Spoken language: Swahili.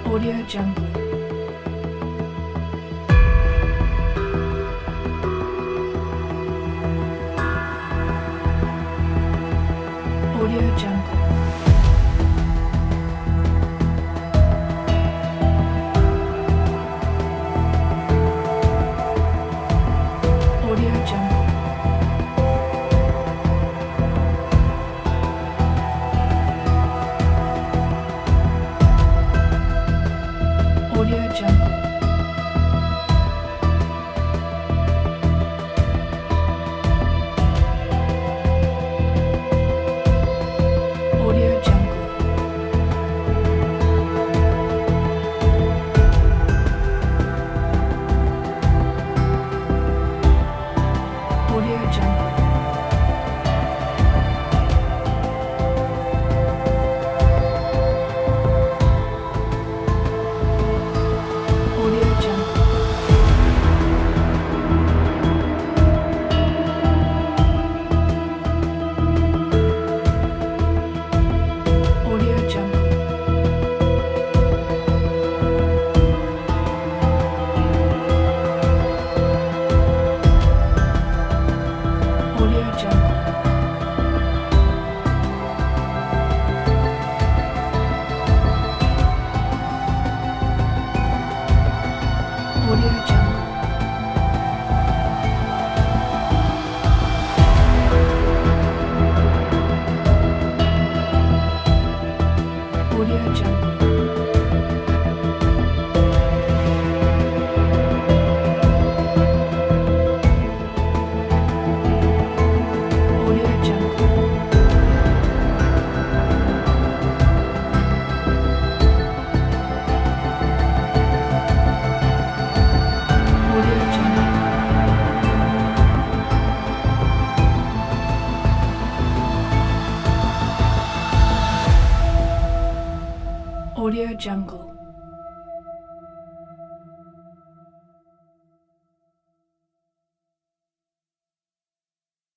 Audio Jungle. Audio Jungle. Audio Jungle. Audio Jungle. Audio Jungle. Audio Jungle. Audio Jungle. Audio Jungle. Audio Jungle. Audio Jungle. Audio Jungle. Audio Jungle. Audio Jungle. Audio Jungle.